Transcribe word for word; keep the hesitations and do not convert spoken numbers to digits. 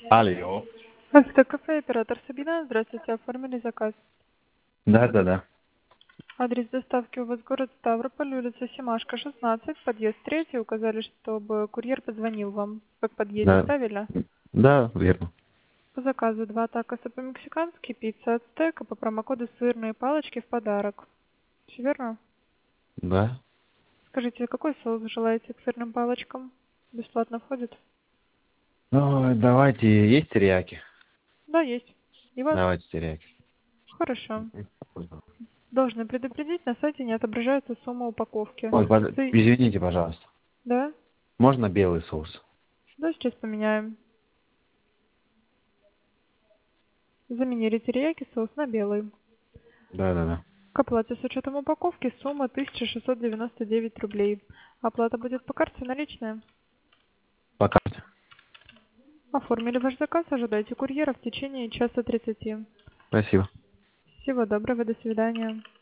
Алло. Автокафе, оператор Сабина. Здравствуйте, оформили заказ. Да, да, да. Адрес доставки у вас город Ставрополь, улица Семашко, шестнадцать, подъезд третий. Указали, чтобы курьер позвонил вам, как подъедет, Да, правильно? да, верно. По заказу два такоса по-мексикански, пицца ацтека, по промокоду сырные палочки в подарок. Все верно? Да. Скажите, какой соус желаете к сырным палочкам? Бесплатно входит? Ну, давайте, есть терияки? Да, есть. И вас? Давайте терияки. Хорошо. Должны предупредить, на сайте не отображается сумма упаковки. Ой, под- Ты- извините, пожалуйста. Да? Можно белый соус? Да, сейчас поменяем. Заменили терияки соус на белый. Да, да, да. К оплате с учетом упаковки сумма тысяча шестьсот девяносто девять рублей. Оплата будет по карте наличная. Пока. Оформили ваш заказ, ожидайте курьера в течение часа тридцати. Спасибо. Всего доброго, до свидания.